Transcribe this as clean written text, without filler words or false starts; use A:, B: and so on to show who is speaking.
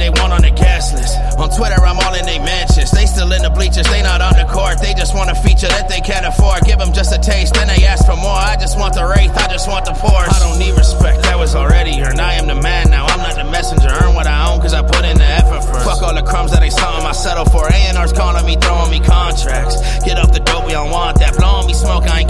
A: they want on the guest list. On Twitter, I'm all in they mansions. They still in the bleachers, they not on the court. They just want a feature that they can't afford. Give them just a taste, then they ask for more. I just want the Wraith, I just want the Porsche. I don't need respect, that was already earned. I am the man now, I'm not the messenger. Earn what I own, cause I put in the effort first. Fuck all the crumbs that ain't something I settle for. A&R's calling me, throwing me contracts. Get off the dope, we don't want that. Blowing me smoke, I